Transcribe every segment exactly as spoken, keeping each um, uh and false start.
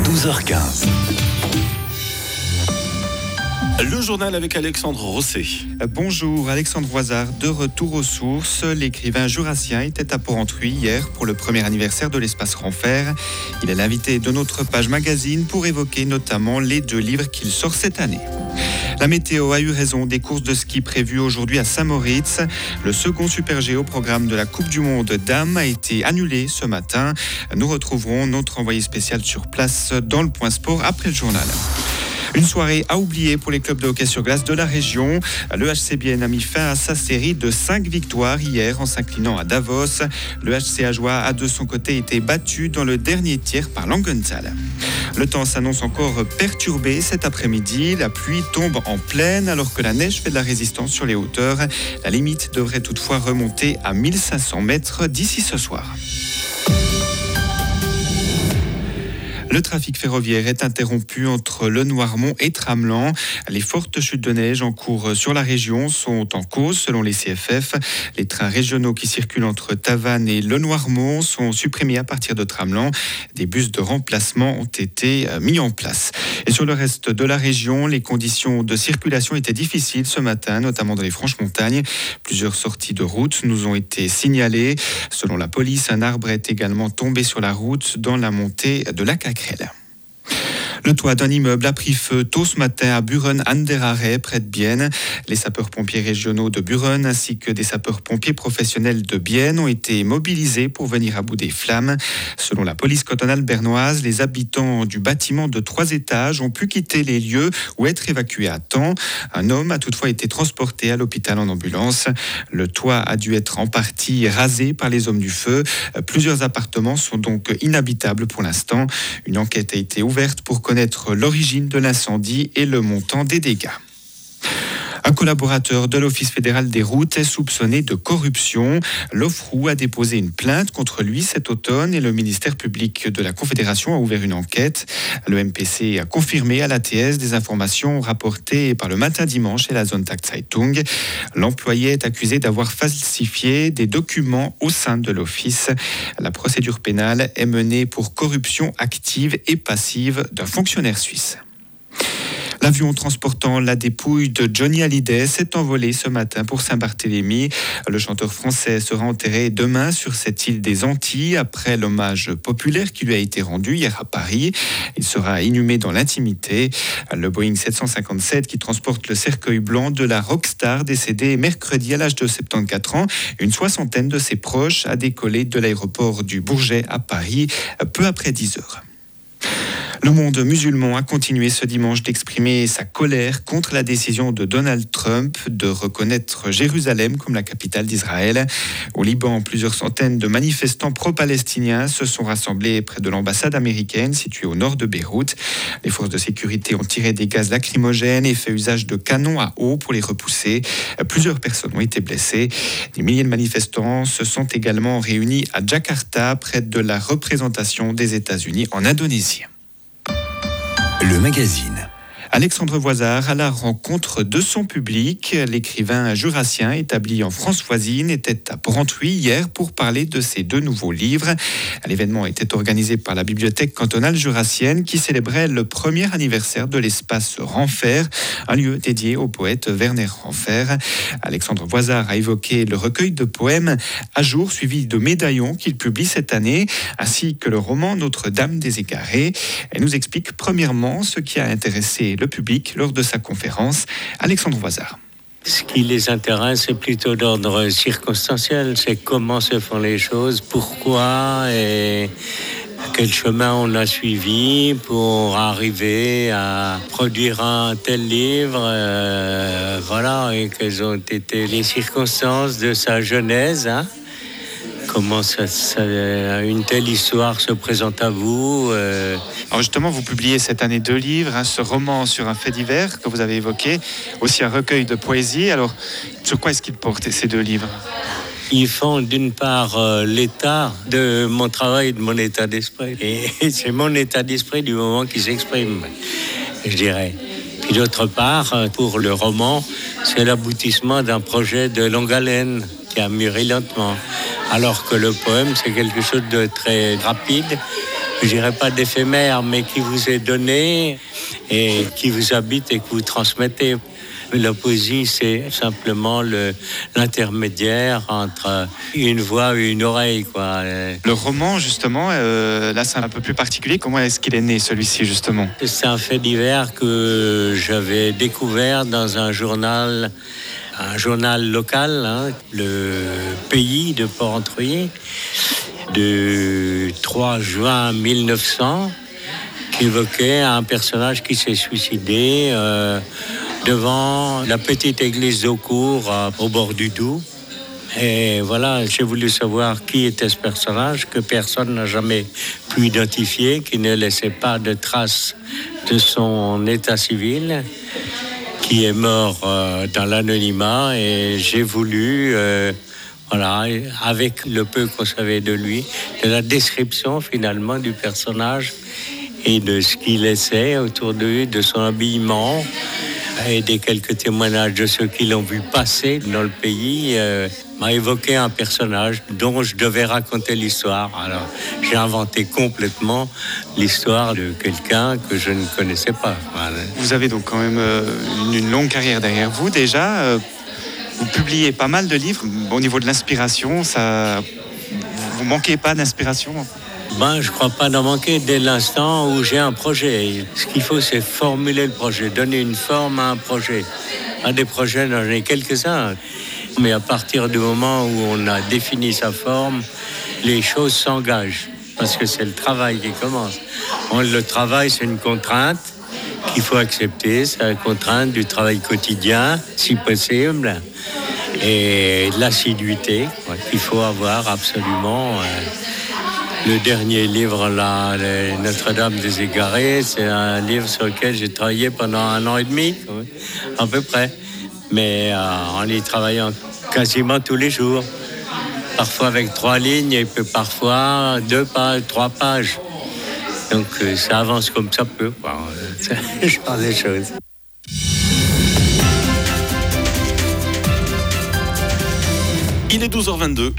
douze heures quinze. Le journal avec Alexandre Rosset. Bonjour, Alexandre Voisard, de retour aux sources. L'écrivain jurassien était à Porrentruy hier pour le premier anniversaire de l'espace Renfer. Il est l'invité de notre page magazine pour évoquer notamment les deux livres qu'il sort cette année. La météo a eu raison des courses de ski prévues aujourd'hui à Saint-Moritz. Le second Super G au programme de la Coupe du Monde Dames a été annulé ce matin. Nous retrouverons notre envoyé spécial sur place dans le Point Sport après le journal. Une soirée à oublier pour les clubs de hockey sur glace de la région. Le H C Bienne a mis fin à sa série de cinq victoires hier en s'inclinant à Davos. Le H C Ajoie a de son côté été battu dans le dernier tiers par Langenthal. Le temps s'annonce encore perturbé cet après-midi. La pluie tombe en pleine alors que la neige fait de la résistance sur les hauteurs. La limite devrait toutefois remonter à mille cinq cents mètres d'ici ce soir. Le trafic ferroviaire est interrompu entre Le Noirmont et Tramelan. Les fortes chutes de neige en cours sur la région sont en cause selon les C F F. Les trains régionaux qui circulent entre Tavannes et Le Noirmont sont supprimés à partir de Tramelan. Des bus de remplacement ont été mis en place. Et sur le reste de la région, les conditions de circulation étaient difficiles ce matin, notamment dans les Franches-Montagnes. Plusieurs sorties de route nous ont été signalées. Selon la police, un arbre est également tombé sur la route dans la montée de la Cacrelle. Le toit d'un immeuble a pris feu tôt ce matin à Buren-an-der-Aare, près de Bienne. Les sapeurs-pompiers régionaux de Buren ainsi que des sapeurs-pompiers professionnels de Bienne ont été mobilisés pour venir à bout des flammes. Selon la police cantonale bernoise, les habitants du bâtiment de trois étages ont pu quitter les lieux ou être évacués à temps. Un homme a toutefois été transporté à l'hôpital en ambulance. Le toit a dû être en partie rasé par les hommes du feu. Plusieurs appartements sont donc inhabitables pour l'instant. Une enquête a été ouverte pour connaître l'origine de l'incendie et le montant des dégâts. Un collaborateur de l'Office fédéral des routes est soupçonné de corruption. L'Ofroux a déposé une plainte contre lui cet automne et le ministère public de la Confédération a ouvert une enquête. Le M P C a confirmé à l'A T S des informations rapportées par le Matin Dimanche et la Sonntagszeitung. L'employé est accusé d'avoir falsifié des documents au sein de l'Office. La procédure pénale est menée pour corruption active et passive d'un fonctionnaire suisse. L'avion transportant la dépouille de Johnny Hallyday s'est envolé ce matin pour Saint-Barthélemy. Le chanteur français sera enterré demain sur cette île des Antilles après l'hommage populaire qui lui a été rendu hier à Paris. Il sera inhumé dans l'intimité. Le Boeing sept cent cinquante-sept qui transporte le cercueil blanc de la rockstar décédée mercredi à l'âge de soixante-quatorze ans. Une soixantaine de ses proches a décollé de l'aéroport du Bourget à Paris peu après dix heures. Le monde musulman a continué ce dimanche d'exprimer sa colère contre la décision de Donald Trump de reconnaître Jérusalem comme la capitale d'Israël. Au Liban, plusieurs centaines de manifestants pro-palestiniens se sont rassemblés près de l'ambassade américaine située au nord de Beyrouth. Les forces de sécurité ont tiré des gaz lacrymogènes et fait usage de canons à eau pour les repousser. Plusieurs personnes ont été blessées. Des milliers de manifestants se sont également réunis à Jakarta, près de la représentation des États-Unis en Indonésie. Le magazine. Alexandre Voisard à la rencontre de son public. L'écrivain jurassien établi en France voisine était à Porrentruy hier pour parler de ses deux nouveaux livres. L'événement était organisé par la bibliothèque cantonale jurassienne qui célébrait le premier anniversaire de l'espace Renfer, un lieu dédié au poète Werner Renfer. Alexandre Voisard a évoqué le recueil de poèmes à jour suivi de médaillons qu'il publie cette année, ainsi que le roman Notre-Dame des Égarés. Elle nous explique premièrement ce qui a intéressé le public lors de sa conférence. Alexandre Voisard. Ce qui les intéresse, c'est plutôt d'ordre circonstanciel. C'est comment se font les choses, pourquoi et quel chemin on a suivi pour arriver à produire un tel livre. Euh, voilà, et quelles ont été les circonstances de sa genèse, hein. Comment ça, ça, une telle histoire se présente à vous euh... Alors justement, vous publiez cette année deux livres, hein, ce roman sur un fait divers que vous avez évoqué, aussi un recueil de poésie. Alors, sur quoi est-ce qu'ils portent ces deux livres ? Ils font d'une part euh, l'état de mon travail et de mon état d'esprit. Et c'est mon état d'esprit du moment qui s'exprime, je dirais. Puis d'autre part, pour le roman, c'est l'aboutissement d'un projet de longue haleine qui a mûri lentement. Alors que le poème, c'est quelque chose de très rapide je dirais pas d'éphémère, mais qui vous est donné et qui vous habite et que vous transmettez. La poésie, c'est simplement le, l'intermédiaire entre une voix et une oreille, quoi. Le roman, justement, euh, là, c'est un peu plus particulier. Comment est-ce qu'il est né, celui-ci, justement ? C'est un fait divers que j'avais découvert dans un journal, un journal local, hein, le Pays de Porrentruy, de trois juin mille neuf cents, qui évoquait un personnage qui s'est suicidé euh, devant la petite église d'Aucourt, euh, au bord du Doubs. Et voilà, j'ai voulu savoir qui était ce personnage que personne n'a jamais pu identifier, qui ne laissait pas de traces de son état civil, qui est mort euh, dans l'anonymat. Et j'ai voulu, euh, voilà, avec le peu qu'on savait de lui, de la description finalement du personnage et de ce qu'il laissait autour de lui, de son habillement, et des quelques témoignages de ceux qui l'ont vu passer dans le pays, euh, m'a évoqué un personnage dont je devais raconter l'histoire. Alors, j'ai inventé complètement l'histoire de quelqu'un que je ne connaissais pas. Voilà. Vous avez donc quand même euh, une, une longue carrière derrière vous déjà. Euh, vous publiez pas mal de livres. Au niveau de l'inspiration, ça, vous ne manquez pas d'inspiration ? Ben, je ne crois pas d'en manquer dès l'instant où j'ai un projet. Ce qu'il faut, c'est formuler le projet, donner une forme à un projet. À des projets, j'en ai quelques-uns. Mais à partir du moment où on a défini sa forme, les choses s'engagent. Parce que c'est le travail qui commence. On, le travail, c'est une contrainte qu'il faut accepter. C'est la contrainte du travail quotidien, si possible. Et de l'assiduité qu'il faut avoir absolument. Le dernier livre, là, Notre-Dame des Égarés, c'est un livre sur lequel j'ai travaillé pendant un an et demi, à peu près. Mais euh, en y travaillant quasiment tous les jours. Parfois avec trois lignes et puis parfois deux pages, trois pages. Donc euh, ça avance comme ça peut, quoi. Ça change les choses. Il est douze heures vingt-deux.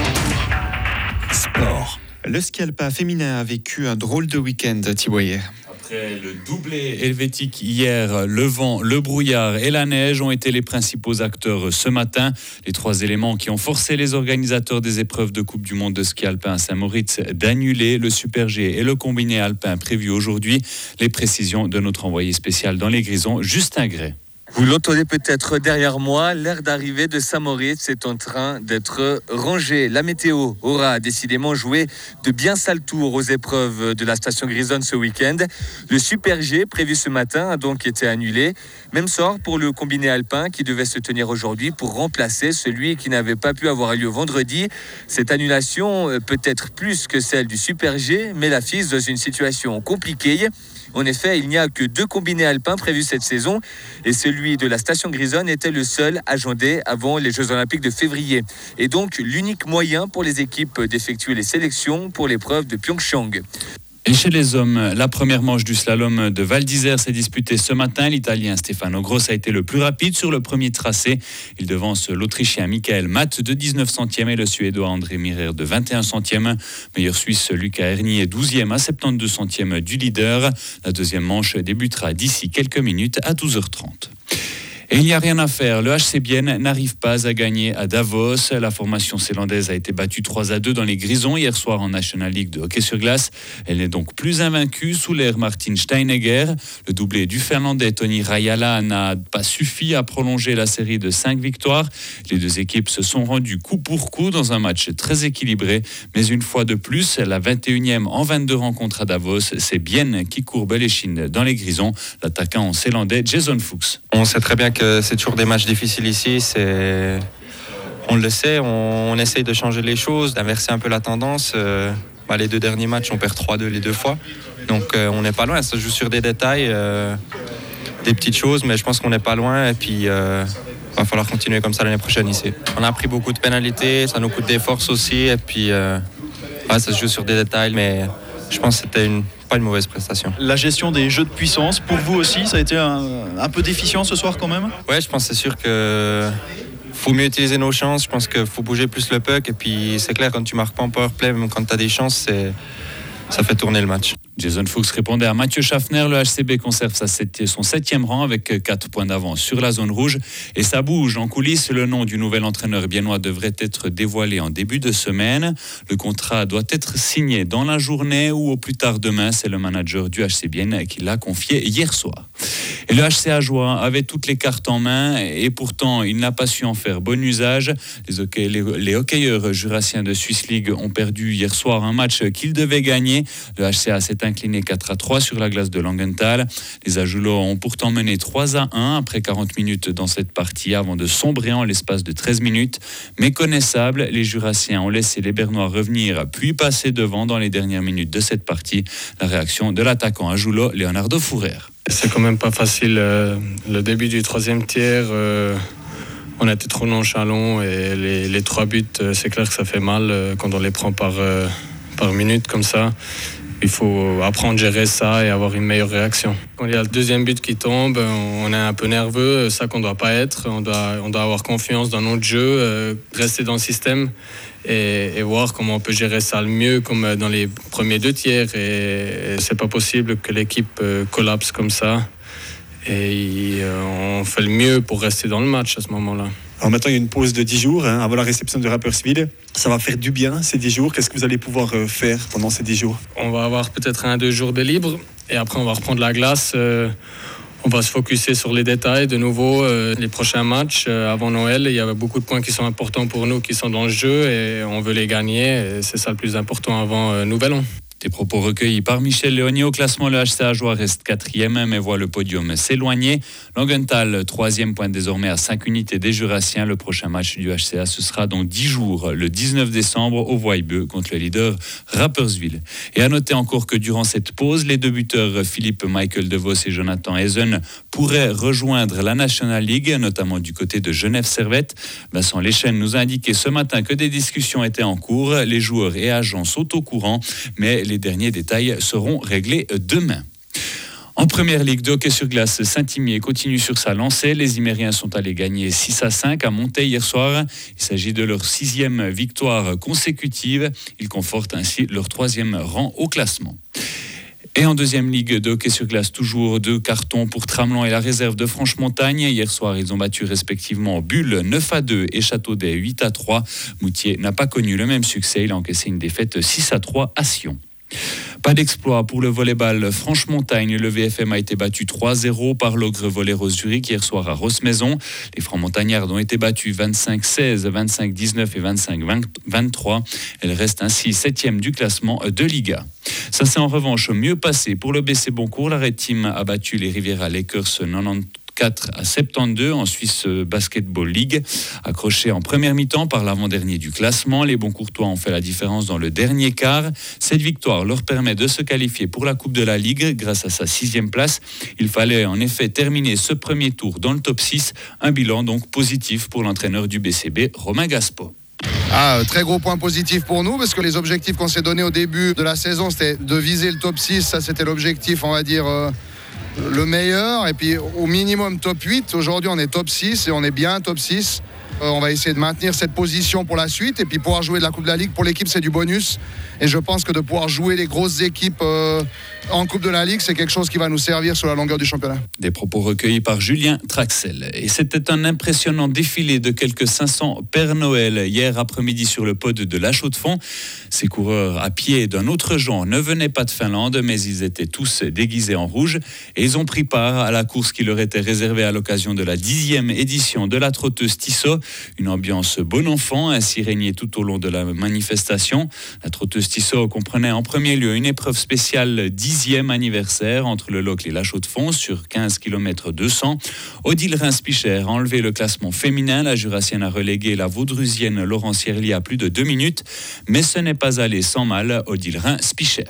Sport. Le ski alpin féminin a vécu un drôle de week-end, Thiboyer. Après le doublé helvétique hier, le vent, le brouillard et la neige ont été les principaux acteurs ce matin. Les trois éléments qui ont forcé les organisateurs des épreuves de Coupe du Monde de ski alpin à Saint-Moritz d'annuler le Super G et le combiné alpin prévu aujourd'hui. Les précisions de notre envoyé spécial dans les Grisons, Justin Gray. Vous l'entendez peut-être derrière moi, l'aire d'arrivée de Saint-Moritz est en train d'être rangée. La météo aura décidément joué de bien sales tours aux épreuves de la station Grisonne ce week-end. Le Super G prévu ce matin a donc été annulé. Même sort pour le combiné alpin qui devait se tenir aujourd'hui pour remplacer celui qui n'avait pas pu avoir lieu vendredi. Cette annulation peut être plus que celle du Super G, mais la F I S dans une situation compliquée. En effet, il n'y a que deux combinés alpins prévus cette saison et celui de la station Grisonne était le seul agendé avant les Jeux Olympiques de février. Et donc l'unique moyen pour les équipes d'effectuer les sélections pour l'épreuve de Pyeongchang. Et chez les hommes, la première manche du slalom de Val d'Isère s'est disputée ce matin. L'Italien Stefano Gross a été le plus rapide sur le premier tracé. Il devance l'Autrichien Michael Matt de dix-neuf centièmes et le Suédois André Mirer de vingt et un centièmes. Meilleur Suisse Lucas Herny est douzième à soixante-douze centièmes du leader. La deuxième manche débutera d'ici quelques minutes à douze heures trente. Et il n'y a rien à faire, le H C Bienne n'arrive pas à gagner à Davos. La formation zélandaise a été battue trois à deux dans les Grisons hier soir en National League de hockey sur glace. Elle n'est donc plus invaincue sous l'ère Martin Steinegger. Le doublé du Finlandais Toni Rajala n'a pas suffi à prolonger la série de cinq victoires. Les deux équipes se sont rendues coup pour coup dans un match très équilibré. Mais une fois de plus, la vingt et unième en vingt-deux rencontres à Davos, c'est Bienne qui courbe les chines dans les Grisons. L'attaquant zélandais Jason Fuchs. On sait très bien que c'est toujours des matchs difficiles ici. C'est... On le sait, on, on essaye de changer les choses, d'inverser un peu la tendance. Euh, bah, les deux derniers matchs, on perd trois deux les deux fois. Donc euh, on n'est pas loin, ça joue sur des détails, euh, des petites choses, mais je pense qu'on n'est pas loin. Et puis, il euh, va falloir continuer comme ça l'année prochaine ici. On a pris beaucoup de pénalités, ça nous coûte des forces aussi. Et puis, euh, ouais, ça se joue sur des détails, mais je pense que c'était une... pas une mauvaise prestation. La gestion des jeux de puissance, pour vous aussi, ça a été un, un peu déficient ce soir quand même ? Ouais, je pense que c'est sûr que faut mieux utiliser nos chances. Je pense qu'il faut bouger plus le puck. Et puis c'est clair, quand tu marques pas en powerplay, même quand tu as des chances, c'est, ça fait tourner le match. Jason Fuchs répondait à Mathieu Schaffner. Le H C B conserve sa sept, son septième rang avec quatre points d'avance sur la zone rouge. Et ça bouge en coulisses. Le nom du nouvel entraîneur biennois devrait être dévoilé en début de semaine. Le contrat doit être signé dans la journée ou au plus tard demain. C'est le manager du H C Bienne qui l'a confié hier soir. Et le H C Ajoie avait toutes les cartes en main et pourtant il n'a pas su en faire bon usage. Les, hockey, les, les hockeyeurs jurassiens de Swiss League ont perdu hier soir un match qu'ils devaient gagner. Le H C A s'est incliné quatre à trois sur la glace de Langenthal. Les Ajoulois ont pourtant mené trois à un après quarante minutes dans cette partie avant de sombrer en l'espace de treize minutes. Méconnaissables, les Jurassiens ont laissé les Bernois revenir puis passer devant dans les dernières minutes de cette partie. La réaction de l'attaquant Ajoulo, Leonardo Fourer. C'est quand même pas facile. Euh, le début du troisième tiers, euh, on était trop nonchalants et les, les trois buts, euh, c'est clair que ça fait mal euh, quand on les prend par, euh, par minute comme ça. Il faut apprendre à gérer ça et avoir une meilleure réaction. Quand il y a le deuxième but qui tombe, on est un peu nerveux, ça qu'on ne doit pas être. On doit, on doit avoir confiance dans notre jeu, euh, rester dans le système et, et voir comment on peut gérer ça le mieux comme dans les premiers deux tiers. Et, et c'est pas possible que l'équipe euh, collapse comme ça. Et euh, on fait le mieux pour rester dans le match à ce moment-là. Alors maintenant, il y a une pause de dix jours hein, avant la réception de Rapperswil. Ça va faire du bien ces dix jours. Qu'est-ce que vous allez pouvoir euh, faire pendant ces dix jours ? On va avoir peut-être un, deux jours de libre et après on va reprendre la glace. Euh, on va se focuser sur les détails. De nouveau, euh, les prochains matchs euh, avant Noël, il y a beaucoup de points qui sont importants pour nous, qui sont dans le jeu et on veut les gagner. Et c'est ça le plus important avant euh, Nouvel An. Des propos recueillis par Michel Léoni. Au classement, le H C Ajoie reste quatrième, mais voit le podium s'éloigner. Langenthal, troisième, pointe désormais à cinq unités des Jurassiens. Le prochain match du H C A, ce sera dans dix jours, le dix-neuf décembre, au Voibeux, contre le leader Rapperswil. Et à noter encore que durant cette pause, les deux buteurs Philippe Michael DeVos et Jonathan Hazen pourraient rejoindre la National League, notamment du côté de Genève-Servette. Vincent Leschen nous a indiqué ce matin que des discussions étaient en cours. Les joueurs et agents sont au courant, mais les derniers détails seront réglés demain. En première ligue de hockey sur glace, Saint-Imier continue sur sa lancée. Les Imériens sont allés gagner six à cinq à Monteil hier soir. Il s'agit de leur sixième victoire consécutive. Ils confortent ainsi leur troisième rang au classement. Et en deuxième ligue de hockey sur glace, toujours deux cartons pour Tramelan et la réserve de Franche-Montagne. Hier soir, ils ont battu respectivement Bulle neuf à deux et Châteaudet huit à trois. Moutier n'a pas connu le même succès. Il a encaissé une défaite six à trois à Sion. Pas d'exploit pour le volleyball Franche-Montagne. Le V F M a été battu trois zéro par l'Ogre Vollero Zurich hier soir à Rossemaison. Les Francs-Montagnards ont été battus vingt-cinq seize, vingt-cinq dix-neuf et vingt-cinq vingt-trois. Elles restent ainsi septième du classement de Liga. Ça s'est en revanche mieux passé pour le B C Boncourt. La Red Team a battu les Riviera Lakers quatre à soixante-douze en Swiss Basketball League. Accrochés en première mi-temps par l'avant-dernier du classement, les Boncourtois ont fait la différence dans le dernier quart. Cette victoire leur permet de se qualifier pour la Coupe de la Ligue grâce à sa sixième place. Il fallait en effet terminer ce premier tour dans le top six. Un bilan donc positif pour l'entraîneur du B C B, Romain Gaspo. Ah, très gros point positif pour nous parce que les objectifs qu'on s'est donnés au début de la saison, c'était de viser le top six. Ça, c'était l'objectif, on va dire... Euh... le meilleur et puis au minimum top huit. Aujourd'hui on est top six et on est bien top six. Euh, on va essayer de maintenir cette position pour la suite et puis pouvoir jouer de la Coupe de la Ligue. Pour l'équipe c'est du bonus et je pense que de pouvoir jouer les grosses équipes euh, en Coupe de la Ligue, c'est quelque chose qui va nous servir sur la longueur du championnat. Des propos recueillis par Julien Traxel. Et c'était un impressionnant défilé de quelques cinq cents Pères Noël hier après-midi sur le pod de La Chaux-de-Fonds. Ces coureurs à pied d'un autre genre ne venaient pas de Finlande, mais ils étaient tous déguisés en rouge et ils ont pris part à la course qui leur était réservée à l'occasion de la dixième édition de la trotteuse Tissot. Une ambiance bon enfant ainsi régnait tout au long de la manifestation. La trotteuse Tissot comprenait en premier lieu une épreuve spéciale dixième anniversaire entre le Locle et La Chaux-de-Fonds sur quinze kilomètres deux cents. Odile Reims-Picher a enlevé le classement féminin. La Jurassienne a relégué la Vaudrusienne Laurence Yerli à plus de deux minutes. Mais ce n'est pas allé sans mal. Odile Reims-Picher.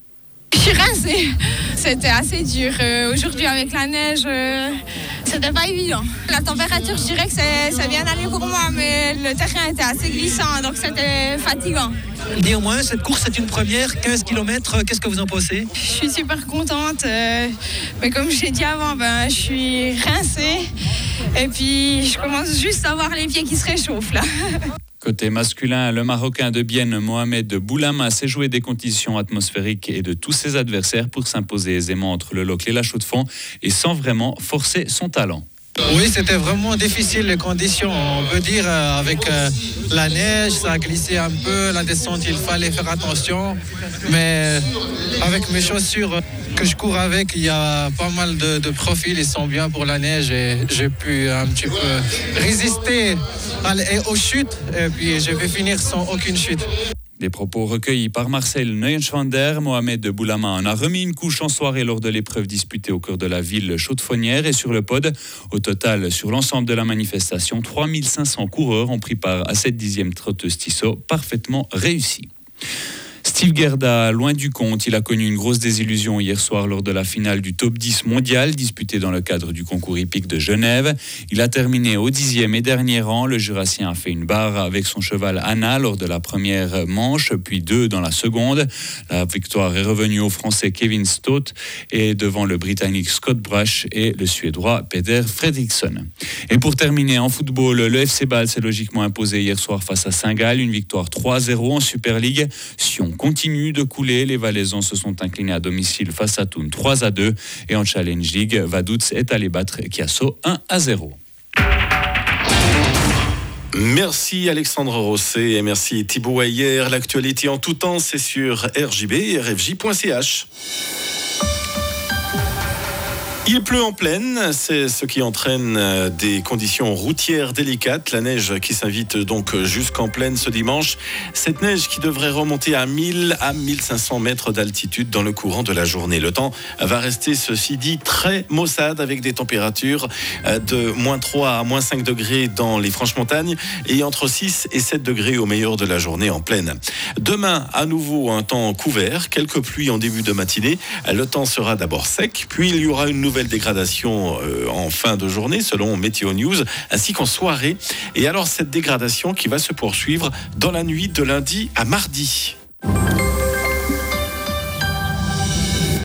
Je suis rincée. C'était assez dur. Euh, aujourd'hui, avec la neige, euh, c'était pas évident. La température, je dirais que c'est, c'est bien allé pour moi, mais le terrain était assez glissant, donc c'était fatigant. Néanmoins, cette course est une première, quinze kilomètres. Qu'est-ce que vous en pensez ? Je suis super contente. Euh, mais comme j'ai dit avant, ben, je suis rincée. Et puis, je commence juste à avoir les pieds qui se réchauffent là. Côté masculin, le Marocain de Bienne, Mohamed Boulama, s'est joué des conditions atmosphériques et de tous ses adversaires pour s'imposer aisément entre le Locle et la Chaux-de-Fonds et sans vraiment forcer son talent. Oui, c'était vraiment difficile les conditions. On peut dire euh, avec euh, la neige, ça a glissé un peu, la descente, il fallait faire attention. Mais avec mes chaussures que je cours avec, il y a pas mal de, de profils, ils sont bien pour la neige et j'ai pu un petit peu résister aux chutes et puis je vais finir sans aucune chute. Des propos recueillis par Marcel Neuenschwander, Mohamed Boulama en a remis une couche en soirée lors de l'épreuve disputée au cœur de la ville chaudefonnière et sur le pod. Au total, sur l'ensemble de la manifestation, trois mille cinq cents coureurs ont pris part à cette dixième trotteuse Tissot, parfaitement réussie. Steve Gerda, loin du compte, il a connu une grosse désillusion hier soir lors de la finale du top dix mondial disputée dans le cadre du concours hippique de Genève. Il a terminé au dixième et dernier rang. Le Jurassien a fait une barre avec son cheval Anna lors de la première manche, puis deux dans la seconde. La victoire est revenue au Français Kevin Stott et devant le Britannique Scott Brash et le Suédois Peder Fredriksson. Et pour terminer en football, le F C Bâle s'est logiquement imposé hier soir face à Saint-Gall, une victoire trois à zéro en Super League. Sion continue de couler, les Valaisans se sont inclinés à domicile face à Thun trois à deux et en Challenge League, Vaduz est allé battre Chiasso un à zéro. Merci Alexandre Rosset et merci Thibaut Ayer. L'actualité en tout temps, c'est sur R J B et R F J point C H. Il pleut en plaine, c'est ce qui entraîne des conditions routières délicates. La neige qui s'invite donc jusqu'en plaine ce dimanche. Cette neige qui devrait remonter à mille à mille cinq cents mètres d'altitude dans le courant de la journée. Le temps va rester, ceci dit, très maussade avec des températures de moins trois à moins cinq degrés dans les Franches-Montagnes et entre six et sept degrés au meilleur de la journée en plaine. Demain, à nouveau, un temps couvert, quelques pluies en début de matinée. Le temps sera d'abord sec, puis il y aura une nouvelle dégradation euh, en fin de journée selon Météo News ainsi qu'en soirée et alors cette dégradation qui va se poursuivre dans la nuit de lundi à mardi.